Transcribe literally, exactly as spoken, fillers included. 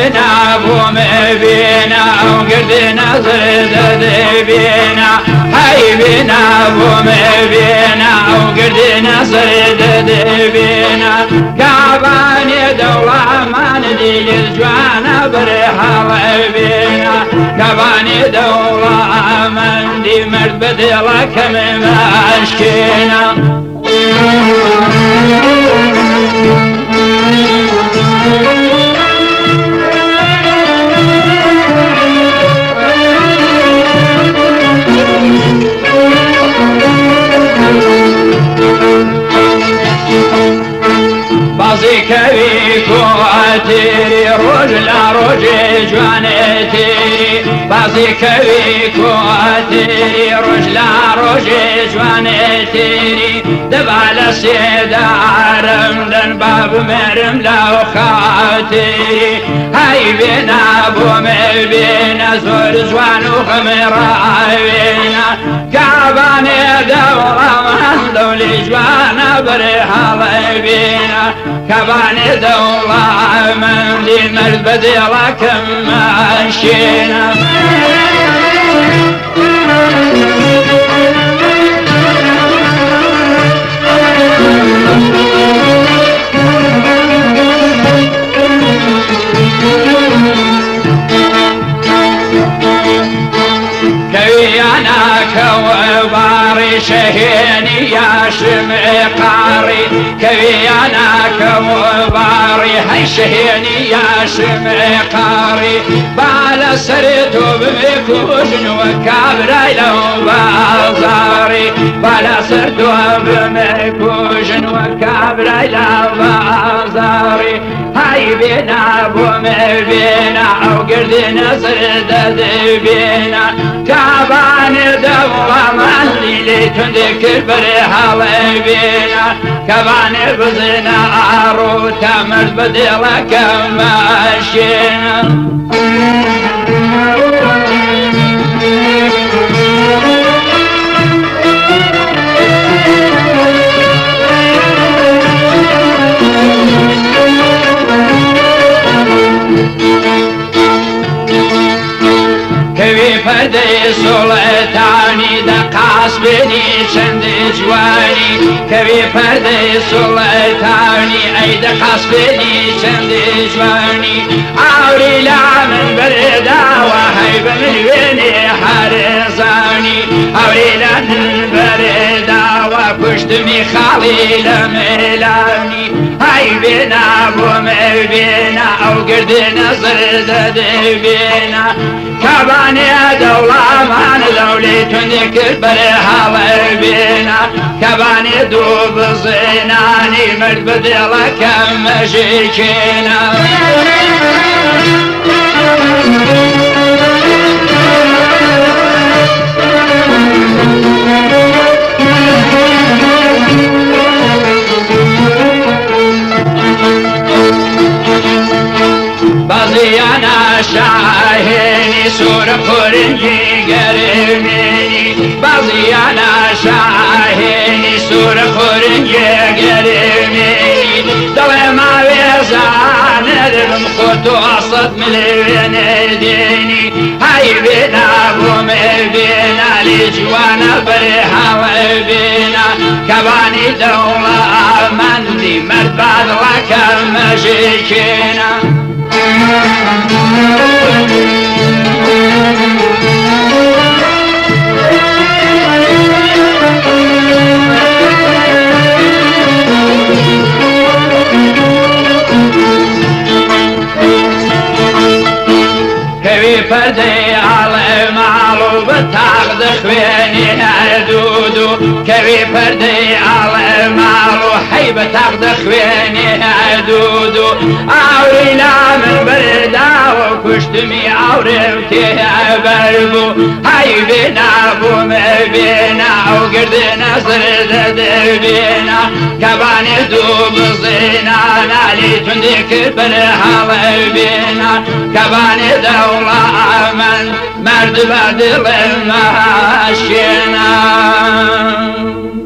بنا بوم بنا وقردنا زرد بنا هاي بنا بوم بنا وقردنا زرد بنا كاباني دولة ما ندي الجوانا برحال بنا كاباني دولة من دي مرد بدلك من مشكينا بازي كوي كواتيري رجلا رجي جوانتيري بازي كوي كواتيري رجلا رجي جوانتيري دبال سيدا رمدن باب مرم لو خاتيري هاي بينا بوم بينا زور جوان وخمرا بينا كعباني دورا من دولي جوانا برحال بينا كباني دولة من دي مرد بديلك ماشينا كويانا كوباري شهيني يا شمقاري كويانا كوباري هاي شهيني يا شمقاري بالا سرتو بمكوشن وكابراي لو بازاري بالا سرتو بمكوشن وكابراي لو بازاري هاي بينا بوم بينا او قردنا سردد بينا كابان دولة مالي لتنذكر برحال بينا كابان بزنا عروتا مرد بدلك ماشينا كوي فردي سلطاني دقاس بني شند جواني كوي فردي سلطاني اي دقاس بني شند جواني عوري لا من بردا وهيب من ويني حرزاني عوري لا من بردا وكشتمي خالي لملاني هاي بينا بوم بينا او قردنا زردد بينا كاباني دولة مان دولي تنذكر برحال بينا كاباني دوب زيناني مرد بدلك مشيكينا بازيانا شاهيني سور فرنجي قرميني بازيانا شاهيني سور فرنجي قرميني دولي ما بيزان ادرم خطو اصد من الديني هاي بينا بوم بينا لجوانا برحال بينا كباني دولة من دي مرباد لك مشيكينا كوي فردي على معلو بتاخد خويني عدودو كوي فردي على معلو حي بتاخد خويني عدودو عوري لا من بردا وكشتمي عوري وتيها بربو هاي بينا بوم بينا وقردنا زردد بينا كباني دوب زينانا لي تندك برحال بينا كباني دولة من مرد بدل الماشينا